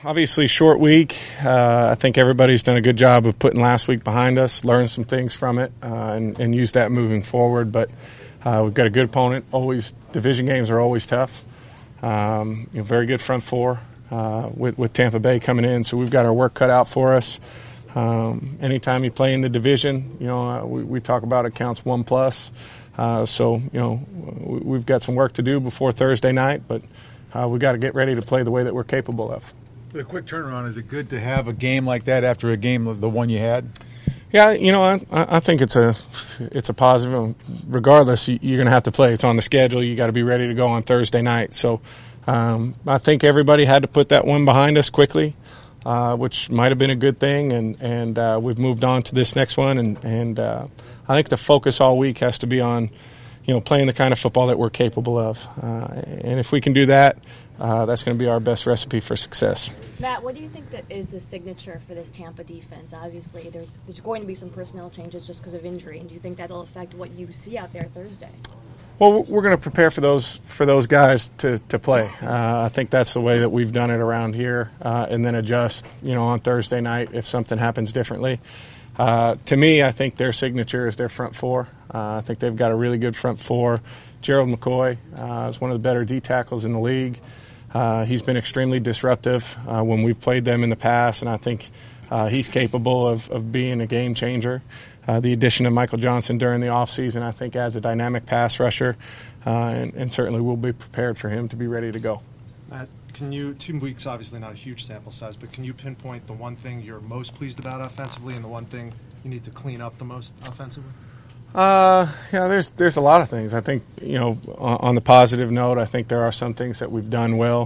Obviously, short week. I think everybody's done a good job of putting last week behind us, learned some things from it, and use that moving forward. But we've got a good opponent. Always, division games are always tough. Very good front four with Tampa Bay coming in, so we've got our work cut out for us. Anytime you play in the division, we talk about it counts 1+. So we've got some work to do before Thursday night, but we've got to get ready to play the way that we're capable of. The quick turnaround, is it good to have a game like that after a game, the one you had? Yeah, I think it's a positive. Regardless, you're going to have to play. It's on the schedule. You got to be ready to go on Thursday night. So I think everybody had to put that one behind us quickly, which might have been a good thing. And we've moved on to this next one. And I think the focus all week has to be on, playing the kind of football that we're capable of. And if we can do that, that's going to be our best recipe for success. Matt, what do you think that is the signature for this Tampa defense? Obviously, there's going to be some personnel changes just because of injury, and do you think that'll affect what you see out there Thursday? Well, we're going to prepare for those guys to play. I think that's the way that we've done it around here, and then adjust, on Thursday night if something happens differently. To me, I think their signature is their front four. I think they've got a really good front four. Gerald McCoy is one of the better D tackles in the league. He's been extremely disruptive when we've played them in the past, and I think he's capable of being a game changer. The addition of Michael Johnson during the offseason, I think, adds a dynamic pass rusher, and certainly we'll be prepared for him to be ready to go. Matt, 2 weeks, obviously not a huge sample size, but can you pinpoint the one thing you're most pleased about offensively and the one thing you need to clean up the most offensively? There's a lot of things. I think, on the positive note, I think there are some things that we've done well,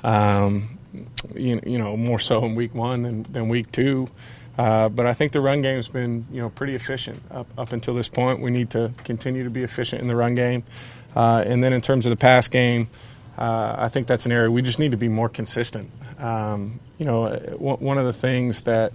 more so in week one than week two. But I think the run game's been, pretty efficient up until this point. We need to continue to be efficient in the run game. And then in terms of the pass game, I think that's an area we just need to be more consistent. One of the things that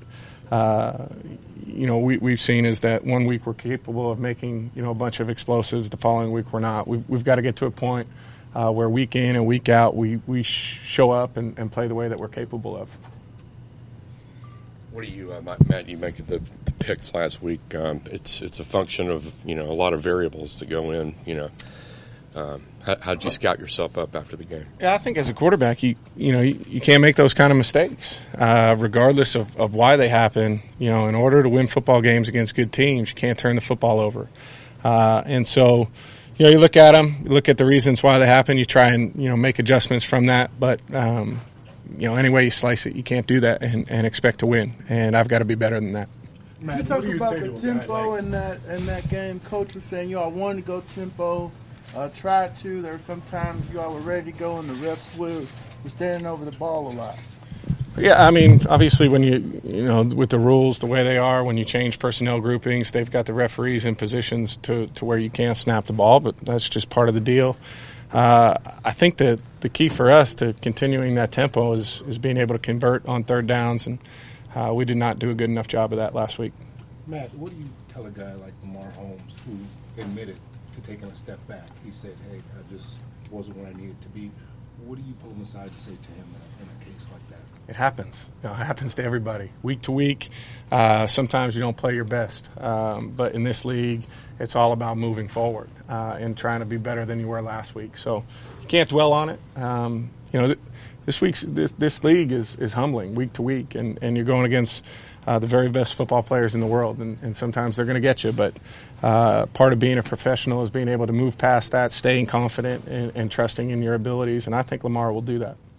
we've seen is that one week we're capable of making, a bunch of explosives. The following week we're not. We've got to get to a point where week in and week out we show up and play the way that we're capable of. What do you, Matt, you make of the picks last week? It's a function of, a lot of variables that go in, How did you scout yourself up after the game? Yeah, I think as a quarterback, you can't make those kind of mistakes, regardless of why they happen. In order to win football games against good teams, you can't turn the football over. And so, you look at them, you look at the reasons why they happen, you try and make adjustments from that. But any way you slice it, you can't do that and expect to win. And I've got to be better than that. Matt, you talk about the tempo in that game. Coach was saying, I wanted to go tempo. Tried to. There were some times you all were ready to go, and the refs were standing over the ball a lot. Yeah, obviously when with the rules the way they are, when you change personnel groupings, they've got the referees in positions to where you can't snap the ball, but that's just part of the deal. I think that the key for us to continuing that tempo is being able to convert on third downs, and we did not do a good enough job of that last week. Matt, what do you tell a guy like Lamar Holmes who admitted to taking a step back? He said, hey, I just wasn't where I needed to be. What do you pull him aside to say to him in a case like that? It happens. It happens to everybody. Week to week, sometimes you don't play your best. But in this league, it's all about moving forward and trying to be better than you were last week. So you can't dwell on it. This league is humbling week to week, and you're going against the very best football players in the world, and sometimes they're going to get you. But part of being a professional is being able to move past that, staying confident and trusting in your abilities, and I think Lamar will do that.